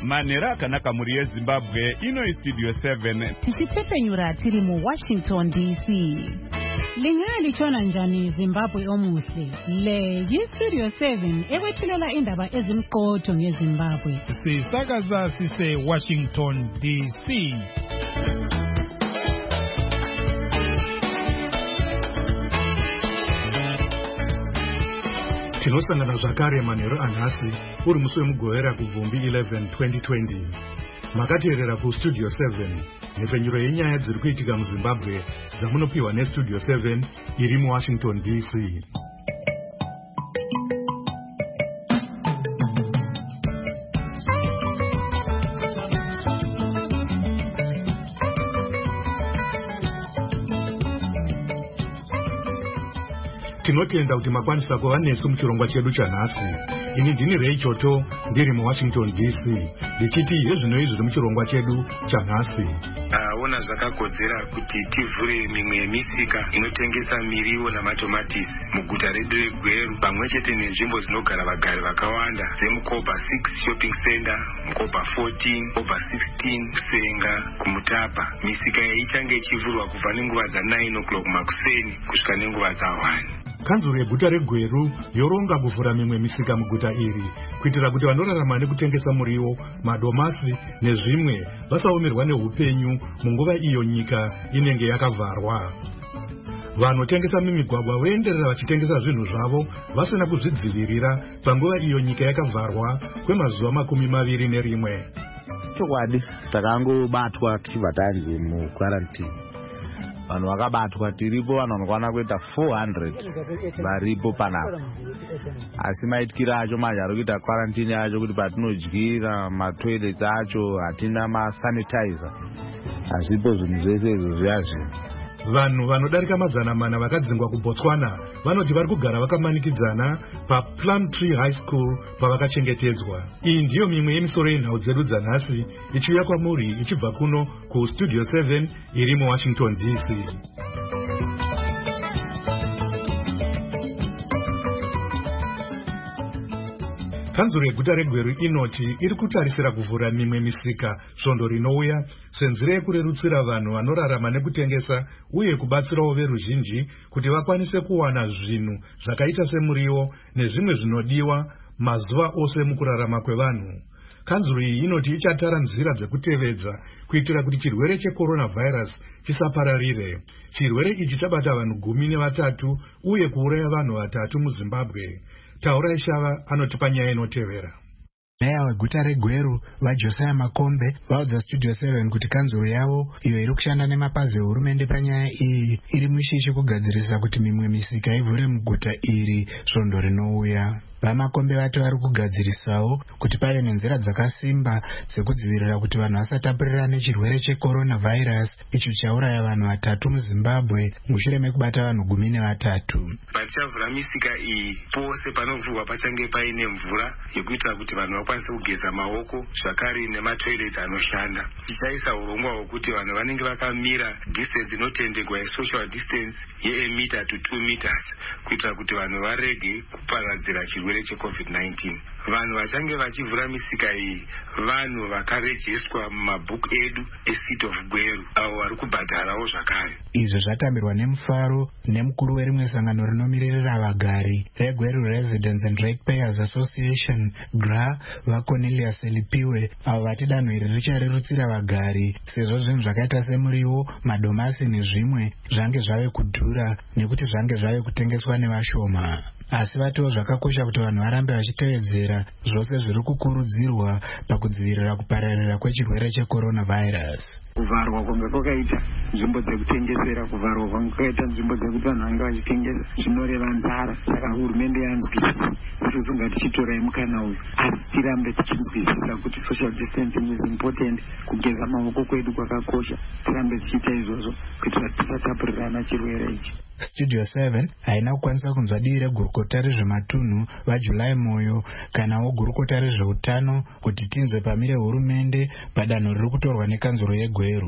manhero akanaka muri yezimbabwe. Ino Studio 7 tichitepenyura tiri mu Washington DC. Lingalichona njani Zimbabwe omuhle? Le Studio 7 ekwethulela indaba ezimqotho ngeZimbabwe. Sisakaza sise Washington DC. Tinosangana zvakare manhero anhasi uri musi wemugovera kuvhumbi 11 2020. Makateerera kuStudio 7 nhepfenyuro yenyaya dziri kuitika muZimbabwe dzamunopiwa neStudio 7 iri muWashington DC. Tinotenda kuti makwanisa kuva nesu muchirongwa chedu chanhasi. Ini ndini Ray Choto ndiri muWashington DC ndichiti yezvinoi zviri muchirongwa chedu chanhasi. Ona zvakakodzera kuti tivhure mimwe yemisika inotengesa miriwo namatomatisi muguta redu reGweru pamwechete nenzvimbo dzinogara vagari vakawanda dzemuKobha 6 shopping center, muKobha 14, muKobha 16 kusenga kumutapa. Misika iyi ichange ichivhurwa kubva nenguva dza9 o'clock makuseni kusvika nenguva dza1. Kanzuro yeguta reGweru yoronga kuvhura mimwe misika muguta iri kuitira kuti vanorarama nekutengesa muriwo, madomasi nezvimwe vasaomerwa neupenyu munguva iyo nyika inenge yakavharwa. Vanotengesa mumigwagwa voenderera vachitengesa zvinhu zvavo vasina kuzvidzivirira panguva iyo nyika yakavharwa kwemazuva 21. Chokwadi takangobatwa tichibva tanzi muquarantine. Vanhu vakabatwa tiripo vanhu vanokwana kuita 400 varipo panapa. Asi maitikira acho manje ari kuita quarantine yacho kuti patinodyira matoilets acho hatina masanitizer. Hazvipo zvinhu zvese izvo zviyazvino. Vanhu vanodarika 400 vakadzingwa kuBotswana vanoti vari kugara vakamanikidzana paPlumtree High School pavakachengetedzwa. Iyi ndiyo mimwe yemisoro yenhau dzedu dzanhasi ichiuya kwamuri ichibva kuno kuStudio 7 iri muWashington DC. Kanzuro yeguta reGweru inoti iri kutarisira kuvhura mimwe misika svondo rinouya senzira yekurerutsira vanhu vanorarama nekutengesa uye kubatsirawo veruzhinji kuti vakwanise kuwana zvinhu zvakaita semuriwo nezvimwe zvinodiwa mazuva ose mukurarama kwevanhu. Kanzuro iyi inoti ichatara nzira dzekutevedza kuitira kuti chirwere checoronavirus chisapararire. Chirwere ichi chabata vanhu 13 uye kuuraya vanhu 3 muZimbabwe. Taura Ishava anotipa nyaya inotevera. Meya weguta reGweru vaJosiah Makombe vaudza Studio 7 kuti kanzuro yavo iyo iri kushanda nemapazi ehurumende panyaya iyi iri mushishi kugadzirisa kuti mimwe misika ivhure muguta iri svondo rinouya. Vamakombe vati vari kugadzirisawo kuti pave nenzira dzakasimba dzekudzivirira kuti vanhu vasatapurirane chirwere checoronavirus icho chauraya vanhu 3 muZimbabwe mushure mekubata vanhu 13. Patichavhura misika iyi pose panovhurwa pachange paine mvura yekuitira kuti vanhu vakwanise kugeza maoko zvakare nematoilets anoshanda. Tichaisa urongwa hwekuti vanhu vanenge vakamira distance inotendegwa yesocial distance ye1 to 2 meters kuitira kuti vanhu varege kuparadzira chirwere cheCovid-19. Vanhu vachange vachivhura misika iyi vanhu vakarejestwa mumabhuku edu eCity of Gweru avo vari kubhadharawo zvakare. Izvo zvatambirwa nemufaro nemukuru werimwe sangano rinomiririra vagari reGweru Residents and Ratepayers Association GRA vaCornelius Elipiwe avo vati danho iri richarerutsira vagari sezvo zvinhu zvakaita semuriwo, madomasi nezvimwe zvange zvave kudhura nekuti zvange zvave kutengeswa nevashoma. Asi vatiwo zvakakosha kuti vanhu varambe vachitevedzera zvose zviri kukurudzirwa pakudzivirira kupararira kwechirwere checoronavirus. Kuvharwa kwanga kwakaita nzvimbo dzekutengesera, kuvharwa kwanga kwakaita nzvimbo dzekuti vanhu vanga vachitengesa zvinoreva nzara. Saka hurumende yanzwisisa, isusu ngatichitorai mukana uyu asi tirambe tichinzwisisa kuti social distancing is important, kugeza maoko kwedu kwakakosha. Tirambe tichiita izvozvo kuitira tisatapurirana chirwere ichi. Studio 7 haina kukwanisa kunzwa dii regurukota rezvematunhu vaJulai Moyo kanawo gurukota rezveutano kuti tinzwe pamire hurumende padanho riri kutorwa nekanzuro yeGweru.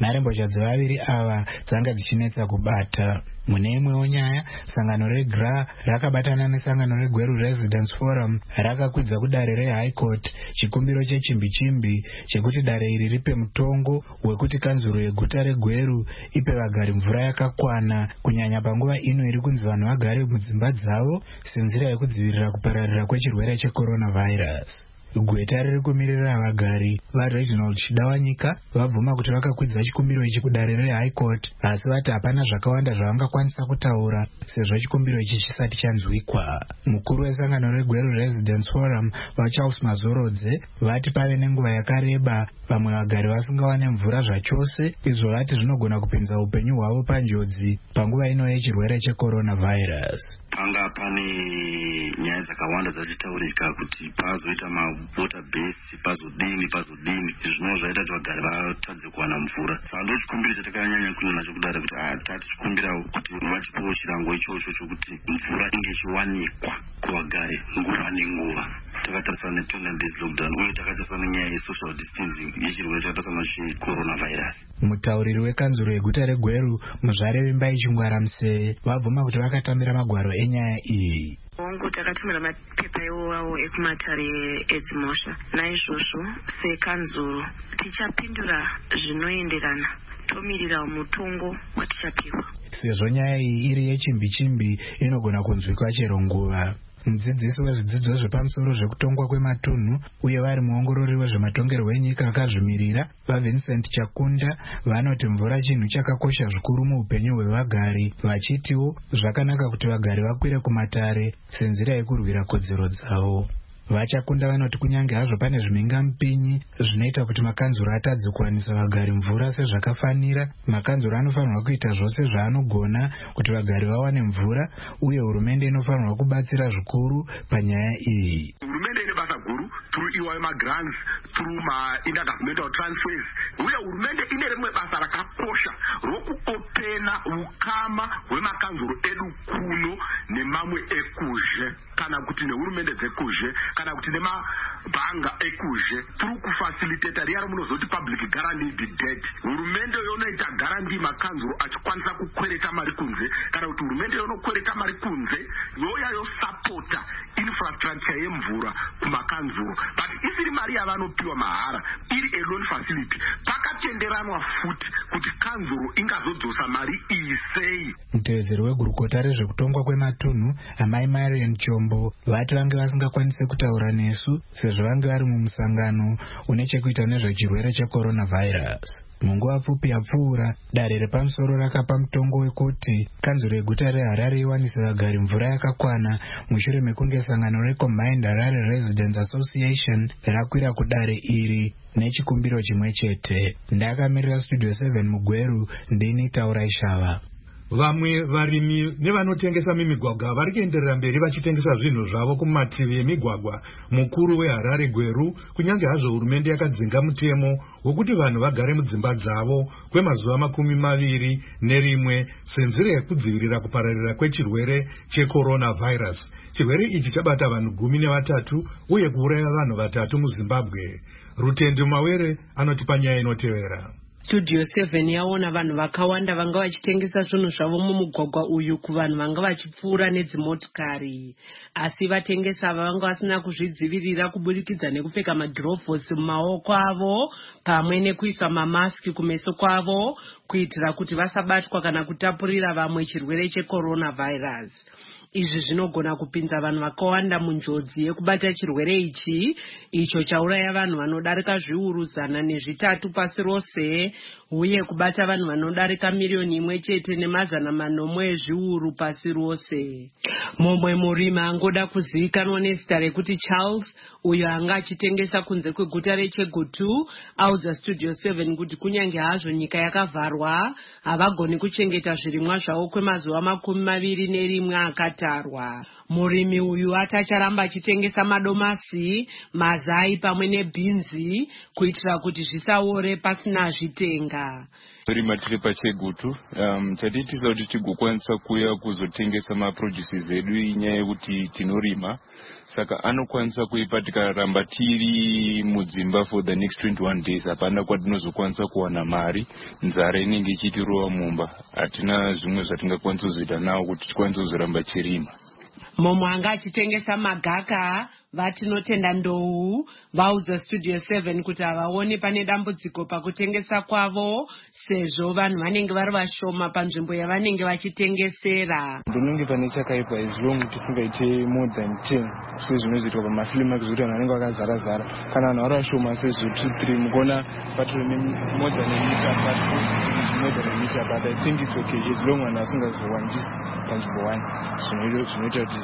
nharembozha dzevaviri ava dzanga dzichinetsa kubata. Mune imwewo nyaya, sangano reGRA rakabatana nesangano reGweru Residence Forum rakakwidza kudare reHigh Court chikumbiro chechimbi-chimbi chekuti dare iri ripe mutongo wekuti kanzuro yeguta reGweru ipe vagari mvura yakakwana, kunyanya panguva ino iri kunzi vanhu vagare mudzimba dzavo senzira yekudzivirira kupararira kwechirwere checoronavirus. Gweta riri kumirira vagari vaReginald Chidawanyika vabvuma kuti vakakwidza chikumbiro ichi kudare reHigh Court, asi vati hapana zvakawanda zvavangakwanisa kutaura sezvo chikumbiro ichi chisati chanzwikwa. Mukuru wesangano reGweru Residence Forum vaCharles Mazorodze vati pave nenguva yakareba vamwe vagari vasingawane mvura zvachose, izvo vati zvinogona kupinza upenyu hwavo panjodzi panguva ino yechirwere checoronavirus. Panga pane nyaya dzakawanda dzachitaurika kuti pazoita water base pazodini zvinova zvaita kuti vagari vatadze kuwana mvura. Saka ndochikumbiro chatakanyanya kunyanya nacho kudare kuti tatichikumbira kuti vachipewo chirango ichocho chokuti mvura inge ichiwanikwa kuvagari nguva nenguva. Takatarisana ne 20 days lockdown uye takatarisana nenyaya yesocial distancing yechirwere chakatarisana checoronavirus. Mutauriri wekanzuro yeguta reGweru Muzvare Vimbai Chingwara Museve vabvuma kuti vakatambira magwaro enyaya iyi. Wangu takatumira mapepa iwawo ekumatare edzimosha. Naizvozvo sekanzuro tichapindura zvinoenderana, tomirira mutongo watichapiwa. Sezvo nyaya iyi iri yechimbi-chimbi inogona kunzwikwa chero nguva. Mudzidzisi wezvidzidzo zvepamusoro zvekutongwa kwematunhu uye vari muongorori wezvematongerwo enyika akazvimirira vaVincent Chakunda vanoti mvura chinhu chakakosha zvikuru muupenyu hwevagari, vachitiwo zvakanaka kuti vagari vakwire kumatare senzira yekurwira kodzero dzavo. Vachakunda vanoti kunyange hazvo pane zvimhingamupinyi zvinoita kuti makanzuro atadze kuwanisa vagari mvura sezvakafanira, makanzuro anofanirwa kuita zvose zvaanogona kuti vagari vawane mvura, uye hurumende inofanirwa kubatsira zvikuru panyaya iyi. Hurumende ine basa guru through EYMA grants, through intergovernmental transfers, uye hurumende ine rimwe basa rakakosha rokuopena ukama hwemakanzuro edu kuno nemamwe ekuzhe, kana kuti nehurumende dzekuzhe, kana kuti nemabhanga ekuzhe, through kufacilitata riya romunozoti public guaranteed debt. Hurumende yonoita guarantee makanzuro achikwanisa kukwereta mari kunze, kana kuti hurumende yonokwereta mari kunze yoya yosapota infrastructure yemvura kumakanzuro, but isiri mari yavanopiwa mahara, iri a loan facility. Pakatenderanwa futi kuti kanzuro ingazodzosa mari iyi sei. Mutevedzeri wegurukota rezvekutongwa kwematunhu Amai Marian Chombo vati vange vasingakwanise kutaura nesu sezvo vange vari mumusangano une chekuita nezvechirwere checoronavirus. Munguva pfupi yapfuura, dare repamusoro rakapa mutongo wekuti kanzuro yeguta reHarare iwanise vagari mvura yakakwana mushure mekunge sangano reCombined Harare Residents Association rakwira kudare iri nechikumbiro chimwe chete. Ndakamirira Studio 7 muGweru, ndini Taura Ishava. Vamwe varimi nevanotengesa mimigwagwa vari kuenderera mberi vachitengesa zvinhu zvavo kumativi emigwagwa mukuru weHarare Gweru, kunyange hazvo hurumende yakadzinga mutemo wokuti vanhu vagare mudzimba dzavo kwemazuva 21 senzira yekudzivirira kupararira kwechirwere checoronavirus. Chirwere ichi chabata vanhu 13 uye kuuraya vanhu 3 muZimbabwe. Rutendi Mawere anotipa nyaya inotevera. Studio 7 yaona vanhu vakawanda vanga vachitengesa zvinhu zvavo mumugwagwa uyu kuvanhu vanga vachipfuura nedzimotikari, asi vatengesa ava vanga vasina kuzvidzivirira kuburikidza nekupfeka magirovhosi mumaoko avo pamwe nekuisa mamaski kumeso kwavo kuitira kuti vasabatwa kana kutapurira vamwe chirwere checoronavirus. Izvi zvinogona kupinza vanhu vakawanda munjodzi yekubata chirwere ichi, icho chauraya vanhu vanodarika zviuru 103 pasi rose, uye kubata vanhu vanodarika 1,190,000 ezviuru pasi rose. Mumwe murimi angoda kuzivikanwa nezita rekuti Charles, uyo anga achitengesa kunze kweguta reChegutu, audza Studio 7 kuti kunyange hazvo nyika yakavharwa, havagoni kuchengeta zvirimwa zvavo kwemazuva 21 akatarwa. Murimi uyu atacharamba achitengesa madomasi, mazai pamwe nebhinzi kuitira kuti zvisaore pasina zvitenga. Rima tiri paChegutu, chatitiza kuti tigokwanisa kuya kuzotengesa maproduces edu inyaya yekuti tinorima, saka anokwanisa kuipa tikaramba tiri mudzimba for the next 21 days hapana kwatinozokwanisa kuwana mari, nzara inenge ichitirova mumba, hatina zvimwe zvatingakwanisa kuzoita nawo kuti tikwanise kuzoramba chirima. Momwe anga achitengesa magaka, vatinotenda ndou vaudza Studio 7 kuti havaoni pane dambudziko pakutengesa kwavo sezvo vanhu vanenge vari vashoma panzvimbo yavanenge vachitengesera. Ndinenge pane chakaipa as long tisingaite more than 10 sezvinozoitwa pamafilimu zvekuti vanhu vanenge vakazara-zara. Kana vanhu vari vashoma sezvo 2-3 mukuona patori more than a meter but I think it's okay as long vanhu vasingazowandisi panzvimbo 1 zvinoita kuti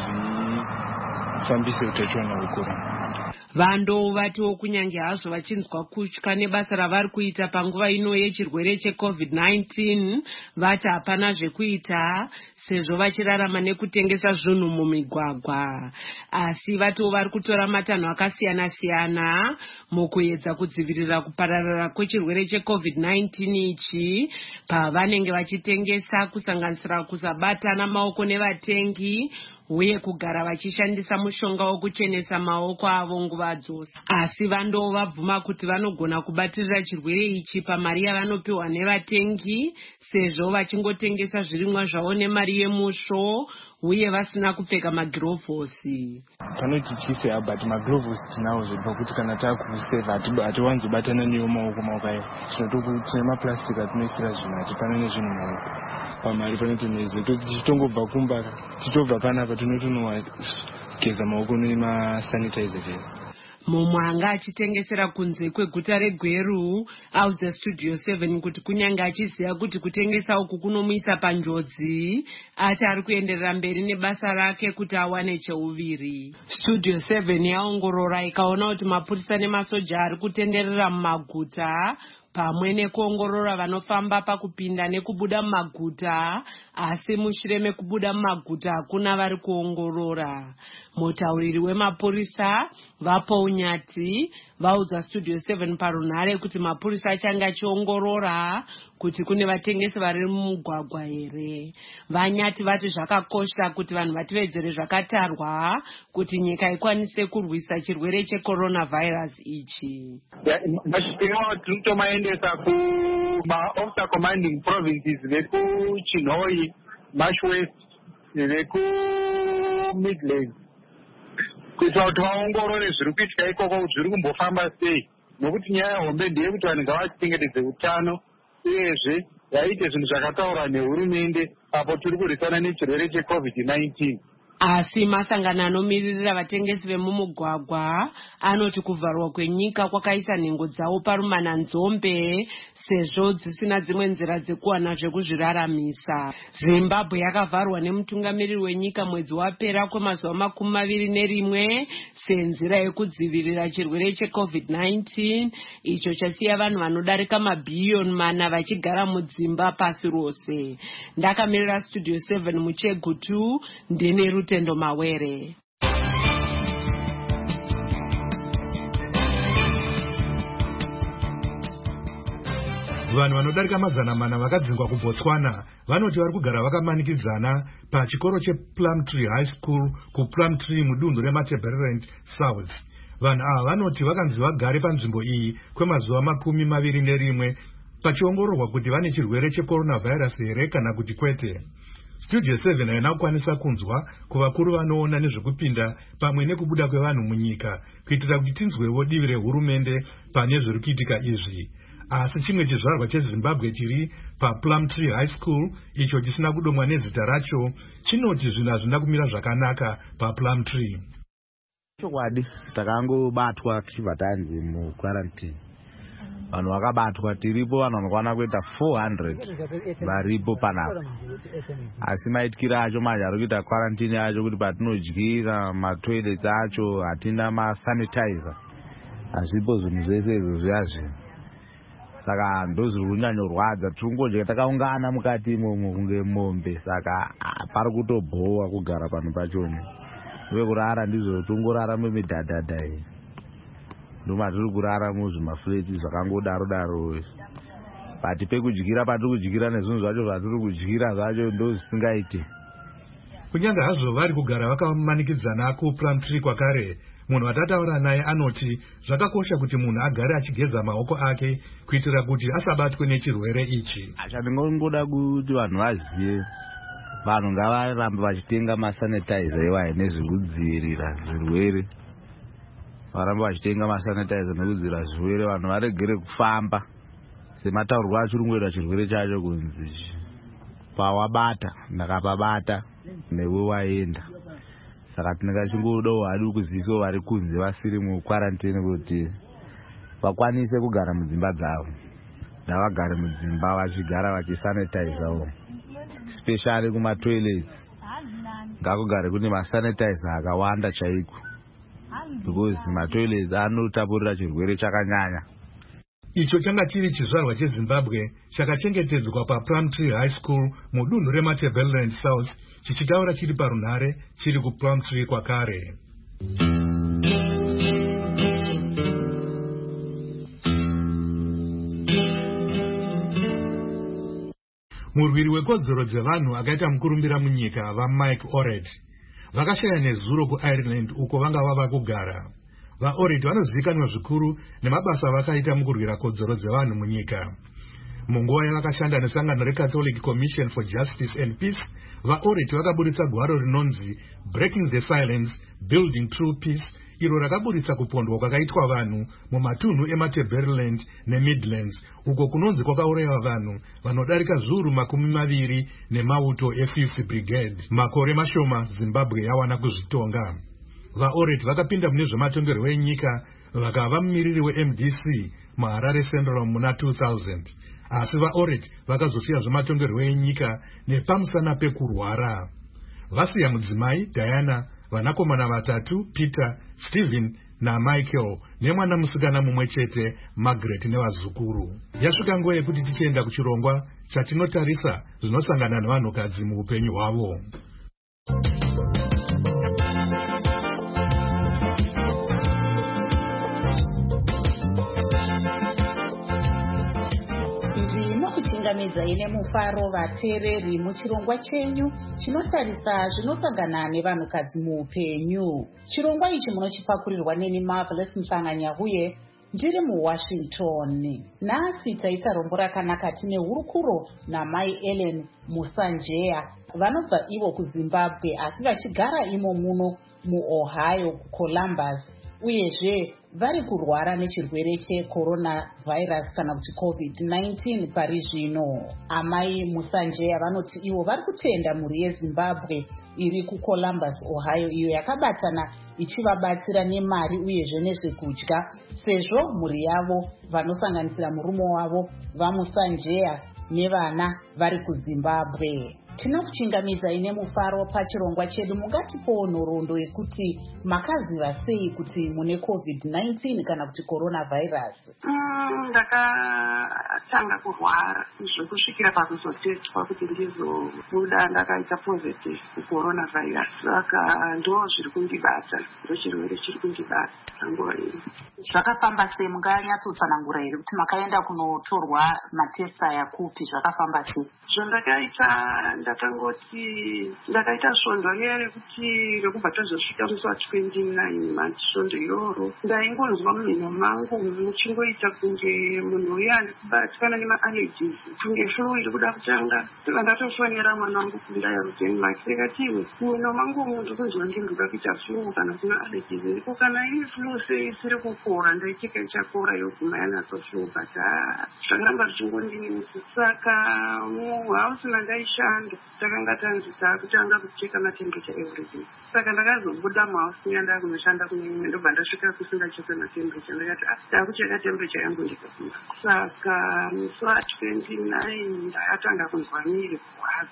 zvifambise utachiona hukuru. Vando vatiwo kunyange hazvo vachinzwa kutya nebasa ravari kuita panguva ino yechirwere cheCovid-19, vati hapana zvekuita sezvo vachirarama nekutengesa zvinhu mumigwagwa. Asi vatiwo vari kutora matanho akasiyana-siyana mukuedza kudzivirira kupararira kwechirwere cheCovid-19 ichi pavanenge vachitengesa, kusanganisira kusabatana maoko nevatengi uye kugara vachishandisa mushonga wokuchenesa maoko avo nguva dzose. Asi vando vabvuma kuti vanogona kubatirira chirwere ichi pamari yavanopiwa nevatengi sezvo vachingotengesa zvirimwa zvavo nemari yemusvo uye vasina kupfeka magirovhosi. Panoti chise but magirovhosi tinawo zvebva kuti kana takuseva hatiwanzobatana newo maoko ayo. Tine maplastic atinoisira zvinhu hatipana nezvinhu maoko. Pamari panotoneze tichitongobva kumba tichobva panapa tinotonogeza maoko nemasanitizer. Mumwe anga achitengesera kunze kweguta reGweru audza Studio 7 kuti kunyange achiziva kuti kutengesa uku kunomuisa panjodzi, ati ari kuenderera mberi nebasa rake kuti awane cheuviri. Studio 7 yaongorora ikaona kuti mapurisa nemasoja ari kutenderera mumaguta pamwe nekuongorora vanofamba pakupinda nekubuda mumaguta, asi mushure mekubuda mumaguta hakuna vari kuongorora. Mutauriri wemapurisa Vapo Nyati vaudza Studio 7 parunhare kuti mapurisa achange achiongorora kuti kune vatengesi vari mumugwagwa here. Vanyati vati zvakakosha kuti vanhu vatevedzere zvakatarwa kuti nyika ikwanise kurwisa chirwere checoronavirus ichi. Tinotomaendesa kuma-officer commanding provinces vekuChinhoyi, Marsh West veku-Midlands kuitira kuti vaongorore zviri kuitika ikoko kuti zviri kumbofamba sei, nokuti nyaya yehombe ndeyekuti vanhu ngavachengetedze utano uyezve vaite zvinhu zvakataurwa nehurumende apo tiri kurwisana nechirwere cheCovid-19. Asi masangano anomiririra vatengesi vemumugwagwa anoti kuvharwa kwenyika kwakaisa nhengo dzavo parumana nzombe sezvo dzisina dzimwe nzira dzekuwana zvekuzviraramisa. Zimbabwe yakavharwa nemutungamiriri wenyika mwedzi wapera kwemazuva 21 senzira yekudzivirira chirwere cheCovid-19 icho chasiya vanhu vanodarika mabhiliyoni 4 vachigara mudzimba pasi rose. Ndakamirira Studio 7 muChegutu, ndine Tendo Mawere. Vanhu vanodarika mazana 4 vakadzingwa kuBotswana vanoti vari kugara vakamanikidzana pachikoro chePlumtree High School kuPlumtree mudunhu reMatabeleland South. Vanhu ava vanoti vakanzi vagare panzvimbo iyi kwemazuva 21 pachiongororwa kuti vane chirwere checoronavirus here kana kuti kwete. Studio 7 haina kukwanisa kunzwa kuvakuru vanoona nezvekupinda pamwe nekubuda kwevanhu munyika kuitira kuti tinzwewo divi rehurumende pane zviri kuitika izvi. Asi chimwe chizvarwa cheZimbabwe chiri paPlumtree High School icho chisina kudomwa nezita racho chinoti zvinhu hazvina kumira zvakanaka paPlumtree. Chokwadi takangobatwa tichibva tanzi muquarantine. Vanhu vakabatwa tiripo vanhu vanokwana kuita 400 varipo panapa. Asi maitikira acho manje ari kuita quarantine acho kuti patinodyira matoilets acho hatina masanitizer. Hazvipo zvinhu zvese izvozvo yazvino. Saka ndozviri kunyanyorwadza, tiringodya takaungana mukati imomo kunge mombe, saka pari kutobhowa kugara pano pachoni. wekurara ndizvo tongorara mumidhadhadha iyi ndomatiri kurara muzvimafleti zvakangodaro daro pati pekudyira patiri kudyira nezvinhu zvacho zvatiri kudyira zvacho ndo zvisingaiti. Kunyange hazvo vari kugara vakamanikidzana kuPlumtree kwakare, munhu atataura naye anoti zvakakosha kuti munhu agare achigeza maoko ake kuitira kuti asabatwe nechirwere ichi. Acha ndingongoda kuti vanhu vazive, vanhu ngavarambe vachitenga masanitizer iwayo nezvekudzivirira zvirwere. Varambe vachitenga masanitizer nekudzivirira zvirwere, vanhu varegere kufamba semataurwa achirungu edu chirwere chacho kunzi pawabata ndakapabata newe waenda. Saka tinenge chingodawo hadi kuzivisawo vari kunze vasiri mukwarantini kuti vakwanise kugara mudzimba dzavo, ngavagare mudzimba vachigara vachisanitizawo, especially kumatoilets ngakugare kune masanitizer akawanda chaiko, because matoilets anotapurira chirwere chakanyanya. Icho changa chiri chizvarwa cheZimbabwe chakachengetedzwa paPlumtree High School mudunhu reMatabeleland South, chichitaura chiri parunhare chiri kuPlumtree kwakare. Murwiri wekodzero dzevanhu akaita mukurumbira munyika vaMike Orett vakashaya nezuro kuIreland uko vanga vava kugara. VaOrett vanozivikanwa zvikuru nemabasa vakaita mukurwira kodzero dzevanhu munyika. Munguva yavakashanda nesangano reCatholic Commission for Justice and Peace, VaOrett vakaburitsa gwaro rinonzi Breaking the Silence, Building True Peace, iro rakaburitsa kupondwa kwakaitwa vanhu mumatunhu eMatabeleland neMidlands, uko kunonzi kwakaurayiwa vanhu vanodarika zviuru 20 nemauto e5th Brigade. Makore mashoma Zimbabwe yawana kuzvitonga. VaOrett vakapinda mune zvematongerwo enyika vakava mumiriri weMDC muHarare Central muna 2000, asi VaOrett vakazosiya zvematongerwo enyika nepamusana pekurwara. Vasiya mudzimai Diana, vanakomana vatatu Peter, Stephen naMichael, nemwana musikana mumwe chete Margaret nevazukuru. Yasvika nguva yekuti tichienda kuchirongwa chatinotarisa zvinosangana nevanhukadzi muupenyu hwavo. Ndinokuchingamidza ine mufaro vateereri muchirongwa chenyu chinotarisa zvinosangana nevanhukadzi muupenyu. Chirongwa ichi munochipakurirwa neni Marvelous Msanganyahuye ndiri muWashington. Nhasi taita rombo rakanaka tine hurukuro naMai Ellen Musanjeya, vanobva ivo kuZimbabwe asi vachigara imo muno muOhio kuColumbus, uyezve vari kurwara nechirwere cheCoronavirus kana kuti COVID-19 pari zvino. Amai Musanjeya vanoti ivo vari kutenda mhuri yeZimbabwe iri kuColumbus, Ohio, iyo yakabatana ichivabatsira nemari uyezve nezvekudya, sezvo mhuri yavo vanosanganisira murume wavo vaMusanjeya nevana vari kuZimbabwe. Tinokuchingamidza ine mufaro pachirongwa chedu. Mungatipowo nhoroondo yekuti makaziva sei kuti mune COVID-19 kana kuti coronavirus? Ndakatanga kurwara zvekusvikira pakuzotestwa kuti ndizobuda ndakaita positive kucoronavirus. Saka ndo zviri kundibata, ndo chirwere chiri kundibata nguva ino. Zvakafamba sei? Munganyatsotsanangura here kuti makaenda kunotorwa matest aya kupi? Zvakafamba sei? Zvandakaita ndakangoti ndakaita svondo riya rekuti rekubva tazosvika musi wa29 masvondo iroro ndaingonzwa mumhino mangu muchingoita kunge munhu uya ari kubatikana nemaallergies, kunge flu iri kuda kutanga. Saka ndatofonera mwana wangu kundaya kuDenmark ndikatiwe mumhino mangu muntu kunzwa ndinguda kuita flu kana kuna allergies, ndiko kana iri flu sei isiri kukora. Ndaicheka ichakora yoguma yanatsoflu, but zvakaramba zvichingondinetsa. Saka muhouse mandaishanda takanga tanzi takutanga kucheka matemberature everyday. Saka ndakazobuda muhouse yanda kunoshanda kune ndobva ndasvika kusingachekwe matemberature. Ndakati takucheka temperature yangu ndikakunda. Saka musi wa29 ndakatanga kunzwa miri kurwadza.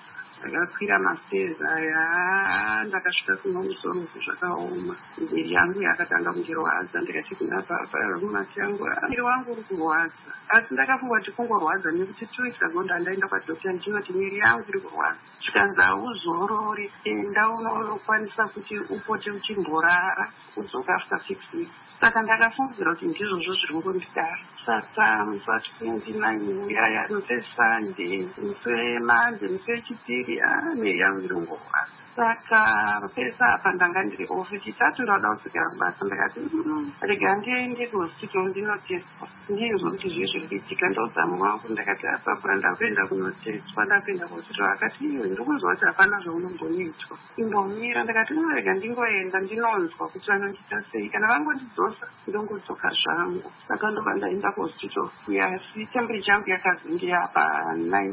ndakakwira mastairs aya ndakasvika kuno musoro zvakaoma miviri yangu yakatanga kungirwadza ndikati kuna baba rumati yangu muviri wangu uri kurwadza asi ndakafunga kuti kungorwadza nekuti 2 weeks ago ndandaenda kwadhokta ndinoti miviri yangu iri kurwadza zvikanzi hauzorori enda unokwanisa kuti upote uchimborara udzoka after 6 weeks saka ndakafungidzira kuti ndizvozvo zviri ngondidara saka musi wa29 uyaya musesande musi wemande musi wechipiri miviri yangu iri ngorwadza saka pesa apa ndanga ndiri ofu chitatu ndada kudzokera kubasa ndakati rega ndiende kuhospital ndinotestwa ndinzwa kuti zvii zviri kuitika ndaudza mumwe wangu ndakati apapura ndakuenda kunotestwa ndakuenda kuhospital akati iwe ndiri kunzwa kuti hapana zvaunombonoitwa imbomira ndakati rega ndingoenda ndinonzwa kuti vanondiita sei kana vangondidzosa ndongodzoka zvangu saka ndobva ndaenda kuhospital yasi temperature yangu yakazi apa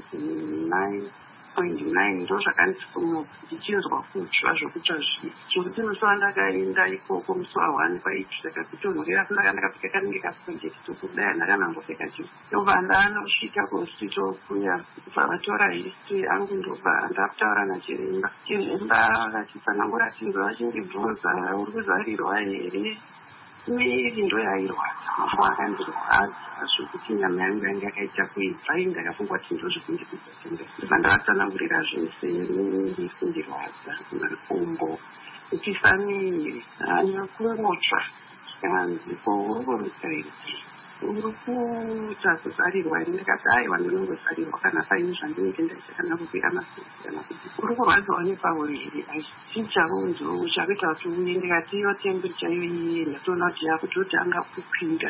99.9 ndo zvakandisimuka ndichinzwa kutsva zvokutsva zvekuti musi wandakaenda ikoko musi wa1 kwaitsvika kutonhorera ndakapfeka kanenge kaproject kudai ndakanangopfeka chii ndobva ndanosvika kuhospital kuya vatora history yangu ndobva ndakutaura nachiremba vachitsananguratinzwa vachindibvunza uri kuzarirwa here miviri ndo yairwadza mafu akandirwadza zvokuti nyama yangu yange yakaita kuibva ndakafunga kuti ndo zvekundikuzotenga ndobva ndavatsanangurira zvese miviri kundirwadza makumbo kupisa miviri nekungotsva kanzi ko uri kurusaidzi uri kuita kuzarirwa here ndikati aiwa ndinongozarirwa kana paine zvandinenge ndaita kana kupira masisi kana kuti uri kurwadzawo nepauri here achichaunzo uchakaita kuti uye ndikati iyo temperature iyoiye ndatoona kuti yakutotanga kukwira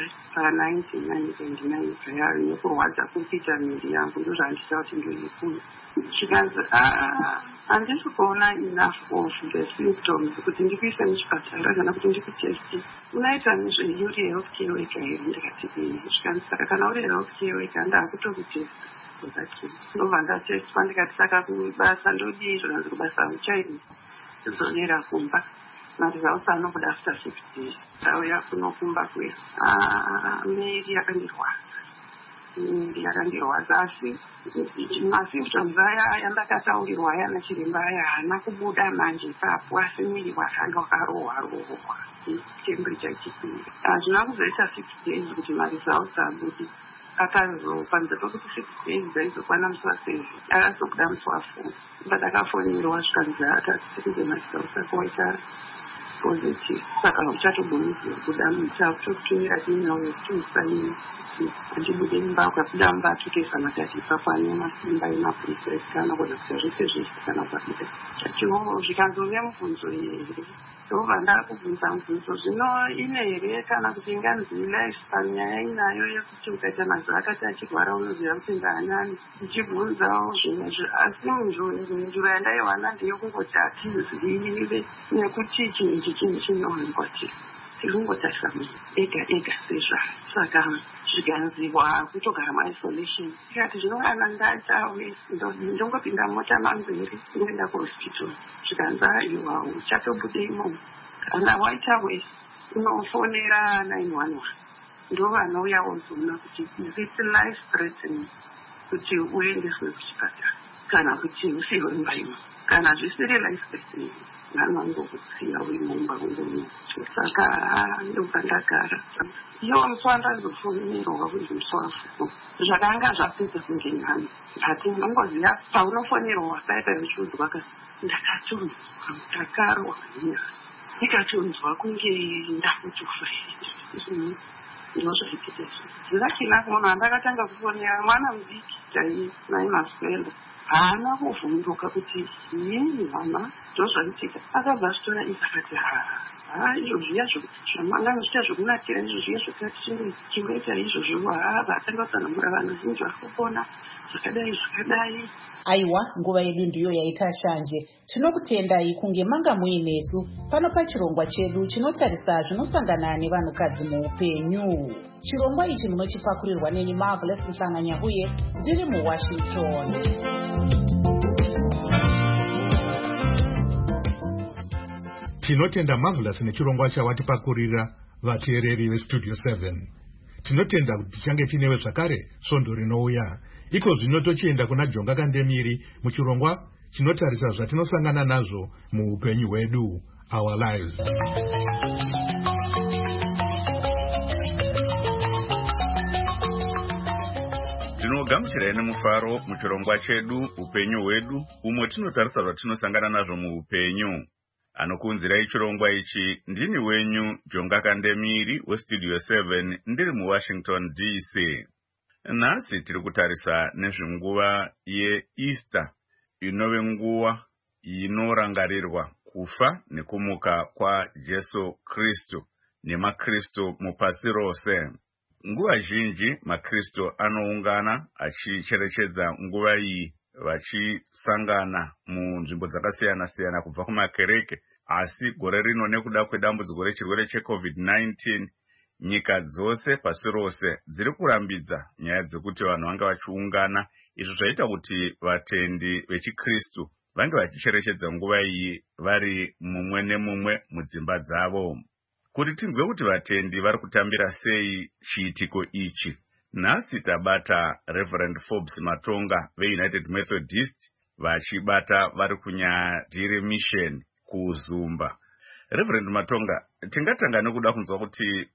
pa99.9 yayo nekurwadza kupiita miviri yangu ndozvandita kuti ndoikuyo chikanzi handisi kuona enough of the symptoms kuti ndikuise muchipatara kana kuti ndikutesti unaita nezveuri healthcare weka here ndikati zvikanzi saka kana uri healthcare weka ndaakutokutesta zaki ndobva ndatestwa ndikati saka kubasa ndodii zvakanzi kubasa muchaini dzonera kumba maresults anobuda after 6 days ndauya kunokumba kuya miviri yakandirwadza asi masymptoms aya yandakataurirwa aya nachiremba aya haana kubuda manje ipapo asi miviri wakanga wakarohwa temperature ichipiri hazvina kuzoita 6 days kuti maresults abudi akazopanze pakuti 6 days daizokwana musi wa7 akazobuda musi wa4 padakafonirwa zvikanzi akasikuze maresults akuwaita positive saka uchatogoni kubuda muchakutokutumira tinauyo timusaini andibude imba ukabuda mba atotesa matati ipapo ane masimba emaprocess kana kuda kuti zvese zvese kana kubabuda chachiwo zvikanzove mubvunzo here ndobva ndakubvunza mubvunzo zvino ine here kana kuti inganzi lifespan nyaya inayo yekuti ukaita mazuva akati achirwara unoziva kuti ndaanyani ndichibvunzawo zvimwezvo asi njura yandaiwana ndeyekungoti hatizivive nekuti chinhu ichi chinhu chinowanikwa chii tikungotarisa munhu ega sezvaro saka zvikanziwa kutogara maisolation tikati zvinongana ndaita ndongopinda mota mamberi ndoenda kuhospital zvikanzi aiwa uchatobude imomo kana waita wese unofonera 911 ndo vanouya wozoona kuti is life threatening kuti uendeswe kuchipatara kana kuti usiwe mumba imo kana zvisiri life threatening vanongokusiya uri mumba ungono saka ndobva ndagara iyo musi wandazofonerwa kuti musi wafuko zvakanga zvapedza kunge nhani ati ndongoziva paunofonerwa wakaita zvichiudzwa ka ndakatonzwa ndakarwa nyaya ndikatonzwa kunge ndakutofa ndozvaitika zvakachina kuona handakatanga kufonera mwana mudiki chai naimaswelo haana kuvhunduka kuti yini mama ndozvaitika akabva azvitora izakati izvozviya zvamanga muchita zvokunatira izvozviya zvokati chingoita izvozvo vatanga kutsanangura vanhu zinji vari kupona zvakadai aiwa nguva yedu ndiyo yaita shanje. Tinokutendai kunge manga muinesu pano pachirongwa chedu chinotarisa zvinosangana nevanhukadzi muupenyu. Chirongwa ichi munochipakurirwa neni Marvelous Mhlanganya uye ndiri muWashington. Tinotenda Marvelous nechirongwa chawatipakurira vateereri veStudio 7. Tinotenda kuti tichange tinewe zvakare svondo rinouya. Iko zvino tochienda kuna Jonga Kandemiri muchirongwa chinotarisa zvatinosangana nazvo muupenyu hwedu, our lives. Tinogamuchirai nemufaro muchirongwa chedu upenyu hwedu, umwe tinotarisa zvatinosangana nazvo muupenyu. Anokuunzirai chirongwa ichi ndini wenyu Jonga Kandemiri westudio 7 ndiri muWashington DC. Nhasi tiri kutarisa nezvenguva yeEaster, inove nguva inorangarirwa kufa nekumuka kwaJesu Kristu nemakristu mupasi rose. Nguva zhinji makristu anoungana achicherechedza nguva iyi vachisangana munzvimbo dzakasiyana-siyana kubva kumakereke. Asi gore rino nekuda kwedambudziko rechirwere cheCovid-19, nyika dzose pasi rose dziri kurambidza nyaya dzekuti vanhu vange vachiungana. Izvo zvaita kuti vatendi vechikristu vange vachicherechedza nguva iyi vari mumwe nemumwe mudzimba dzavo. Kuti tinzwe kuti vatendi vari kutambira sei chiitiko ichi, nhasi tabata Reverend Forbes Matonga veUnited Methodist vachibata vari kuNyadire Mission kuZumba. Reverend Matonga, tingatanga nekuda kunzwa kuti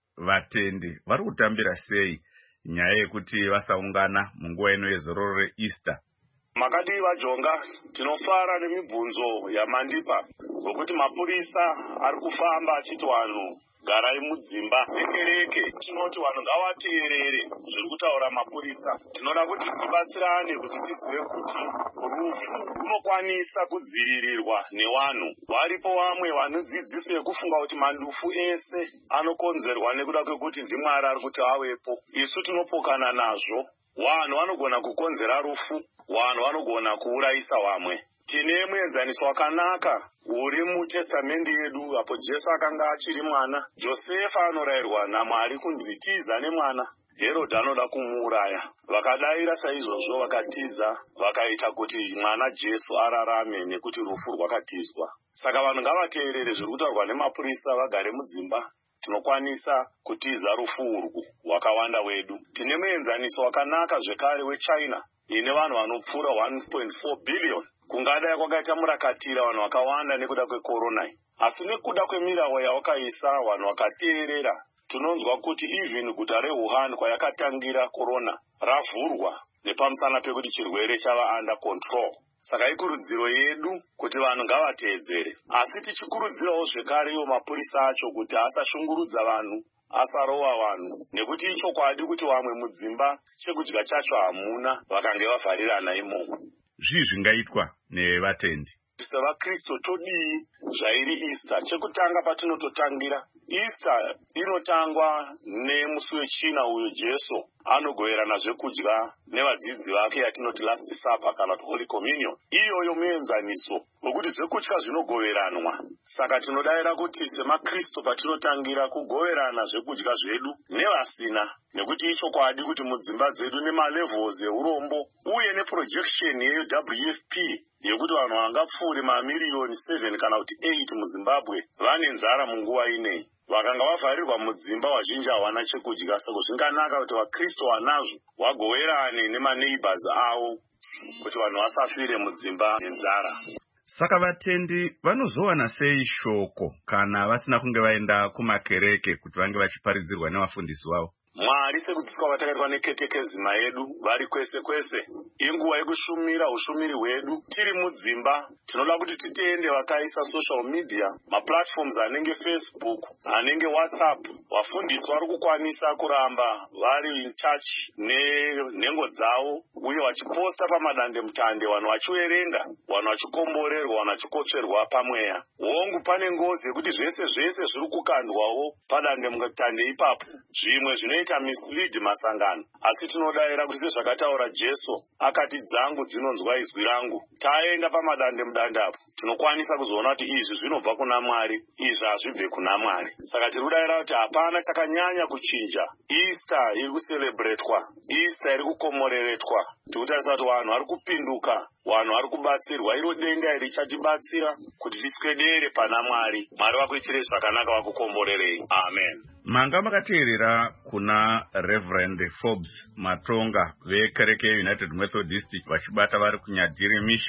vatendi vari kutambira sei nyaya yekuti vasaungana munguva ino yezororo reEaster. Makadiva Jonga, tinofara nemibvunzo yamandipa ngokuti mapurisa ari kufamba achiti vanhu garai mudzimba dzekereke. Tinoti vanhu ngavateerere zviri kutaura mapurisa. Tinoda kuti tibatsirane kuti tizive kuti rufu runokwanisa kudzivirirwa nevanhu. Varipo vamwe vanodzidzisa kufunga kuti mandufu ese anokonzerwa nekuda kwekuti ndiMwari ari kuti avepo. Isu tinopokana nazvo. Vanhu vanogona kukonzera rufu, vanhu vanogona kuurayisa vamwe. Tine muenzaniso wakanaka uri mutestamendi yedu apo Jesu akanga achiri mwana. Josefa anorayirwa naMwari kunzi tiza nemwana. Herodhi anoda kumuuraya. Vakadayira saizvozvo vakatiza, vakaita kuti mwana Jesu ararame nekuti rufu rwakatizwa. Saka vanhu ngavateerere zviri kutaurwa nemapurisa, vagare mudzimba. Tinokwanisa kutiza rufu urwu wakawanda wedu. Tine muenzaniso wakanaka zvekare weChina ine vanhu vanopfuura 1.4 billion. Kungadai kwakaita murakatira vanhu vakawanda nekuda kwekorona. Asi nekuda kwemirawo yawakaisa vanhu vakateerera, tinonzwa kuti even guta reWuhan kwayakatangira korona ravhurwa nepamusana pekuti chirwere chava under control. Saka ikurudziro yedu kuti vanhu ngavateedzere. Asi tichikurudzirawo zvekare iwo mapurisa acho kuti asashungurudza vanhu, asarova vanhu, nekuti ichokwadi kuti vamwe mudzimba chekudya chacho hamuna vakange vavharirana imomo. Zvii zvingaitwa nevatendi? SevaKristu todii zvairi Easter? Chekutanga patinototangira, Easter inotangwa nemusi wechina uyo Jesu anogoverana zvekudya nevadzidzi vake yatinoti Last Supper kana kuti Holy Communion. Iyoyo muenzaniso wekuti zvekudya zvinogoveranwa. Saka tinodayira kuti semakristu patinotangira kugoverana zvekudya zvedu nevasina, nekuti ichokwadi kuti mudzimba dzedu nemalevels eurombo uye neprojection yeWFP yekuti vanhu vangapfuure mamiliyoni 7 kana kuti 8 muZimbabwe vane nzara munguva inei. Vakanga vavharirwa mudzimba, vazhinji hawana chekudya. Saka zvinganaka kuti vaKristu vanazvo vagoverane nemaneighbors avo kuti vanhu vasafire mudzimba nenzara. Saka vatendi vanozowana sei shoko kana vasina kunge vaenda kumakereke kuti vange vachiparidzirwa nevafundisi vavo? Mwari sekudzidziswa kwatakaitwa neketekezima yedu vari kwese kwese, inguva yekushumira ushumiri hwedu tiri mudzimba. Tinoda kuti titende vakaisa social media, maplatforms anenge Facebook, anenge WhatsApp. Vafundisi vari kukwanisa kuramba vari in touch nenhengo dzavo uye vachiposta pamadande mutande, vanhu vachiverenga, vanhu vachikomborerwa, vanhu vachikotsverwa pamweya. Hongu pane ngozi yekuti zvese zviri kukandwawo padande mutande ipapo, zvimwe zvinoita mislead masangano. Asi tinodayira kuti sezvakataura Jesu akati dzangu dzinonzwa izwi rangu. Taenda pamadande mudande apo tinokwanisa kuzoona kuti izvi zvinobva kuna Mwari, izvi hazvibve kuna Mwari. Saka tiri kudayira kuti hapana chakanyanya kuchinja. Easter iri kuselebretwa, Easter iri kukomoreretwa. Tikutarisa kuti vanhu vari kupinduka, vanhu vari kubatsirwa. Iro denda richatibatsira kuti tiswedere pana Mwari. Mwari vakuitirei zvakanaka, vakukomborerei. Amen. Manga makateerera kuna Reverend Forbes Matonga vekereke United Methodist vachibata vari kuNyadire Mission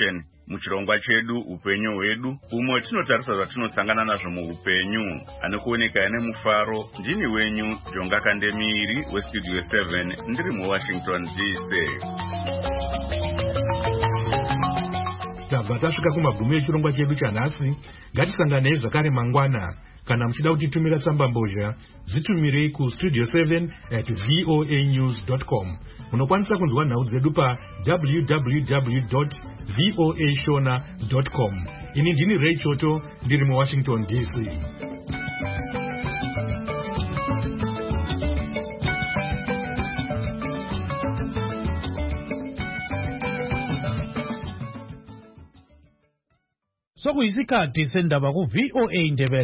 muchirongwa chedu upenyu hwedu, umwe tinotarisa zvatinosangana nazvo muupenyu. Anokuoneka nemufaro, ndini wenyu Jonga Kandemiri westudio 7 ndiri muWashington DC. Tabva tasvika kumagumo echirongwa chedu chanhasi. Ngatisanganei zvakare mangwana. Kana muchida kutitumira tsamba mbozha, dzitumirei kustudio7@voanews.com. Munokwanisa kunzwa nhau dzedu pa www.voashona.com. Ini ndini Ray Choto ndiri muWashington DC. Sokuyisikhathi sendaba ku VOA Ndebele.